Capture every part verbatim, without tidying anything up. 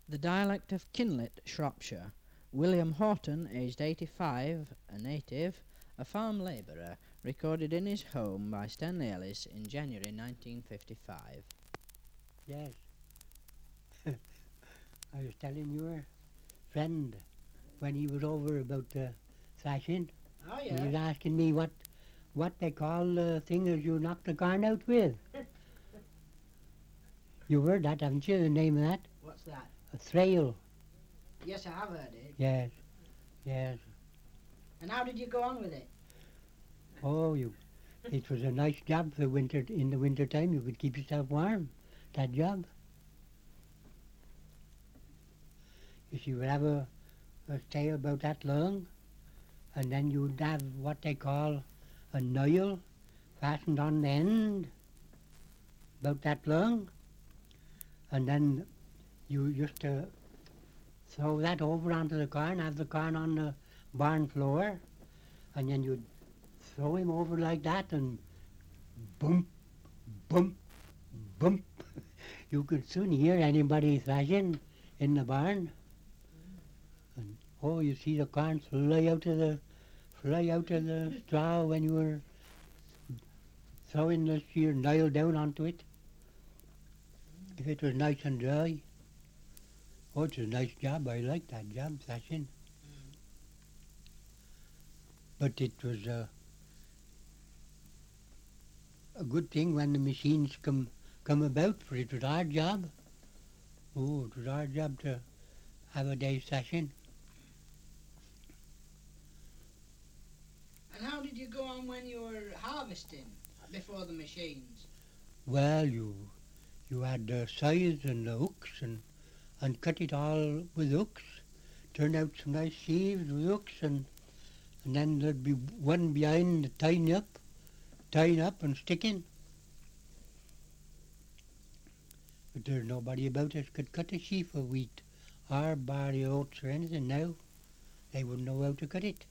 The dialect of Kinlet, Shropshire. William Horton, aged eighty-five, a native, a farm labourer, recorded in his home by Stanley Ellis in January nineteen fifty-five. Yes. I was telling your friend when he was over about the thrashing. Oh, He was asking me what what they call the thing as you knock the corn out with. You heard that, haven't you, the name of that? What's that? A thrail. Yes, I have heard it. Yes, yes. And how did you go on with it? Oh, you. It was a nice job for winter. In the winter time, you could keep yourself warm. That job. If you would have a, a tail about that long, and then you'd have what they call a nail fastened on the end, about that long, and then you used to throw that over onto the corn, have the corn on the barn floor, and then you'd throw him over like that, and bump, bump, bump. You could soon hear anybody thrashing in the barn. And oh, you see the corn fly out of the fly out of the straw when you were throwing the sheer nail down onto it. If it was nice and dry. Oh, it's a nice job. I like that job, thrashing. But it was uh, a good thing when the machines come come about, for it was our job. Oh, it was our job to have a day's thrashing. And how did you go on when you were harvesting before the machines? Well, you you had the scythes and the hooks and and cut it all with hooks. Turn out some nice sheaves with hooks, and and then there'd be one behind tying up, tying up and sticking. But there's nobody about us could cut a sheaf of wheat or barley oats or anything now. They wouldn't know how to cut it.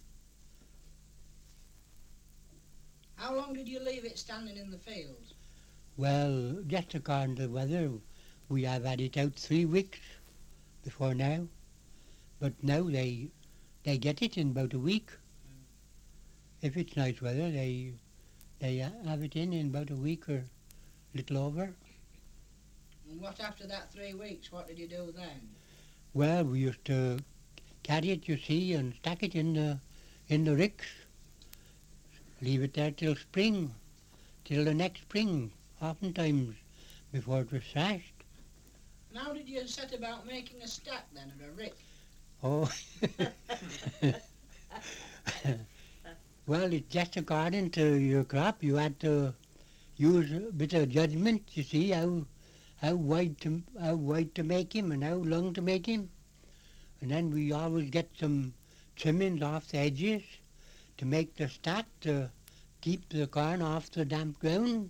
How long did you leave it standing in the fields? Well, just according to the weather, we have had it out three weeks before now. But now they they get it in about a week. If it's nice weather, they they have it in in about a week or a little over. And what after that three weeks, what did you do then? Well, we used to carry it, you see, and stack it in the in the ricks. Leave it there till spring, till the next spring, oftentimes, before it was thrashed. And how did you set about making a stack then, or a rick? Oh, well, it's just according to your crop. You had to use a bit of judgment, you see, how how wide to how wide to make him and how long to make him. And then we always get some trimmings off the edges to make the stack to keep the corn off the damp ground.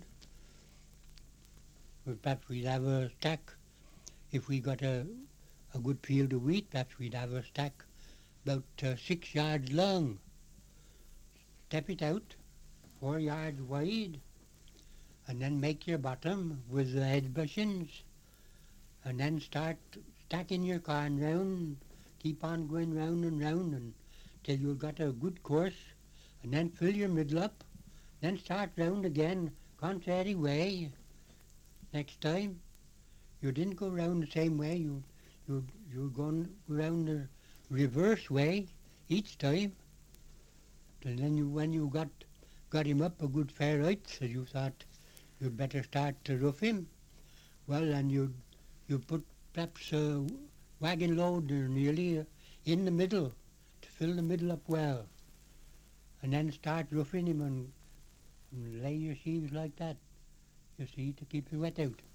But perhaps we'd have a stack, if we got a, a good field of wheat, perhaps we'd have a stack about uh, six yards long. Step it out, four yards wide, and then make your bottom with the head bushings, and then start stacking your corn round, keep on going round and round until you've got a good course, and then fill your middle up, then start round again, contrary way next time. You didn't go round the same way, you you you're going round the reverse way each time. And then you, when you got got him up a good fair height, so you thought you'd better start to roof him. Well, then you you put perhaps a wagon load or nearly uh, in the middle to fill the middle up well, and then start roofing him and, and lay your sheaves like that, you see, to keep the wet out.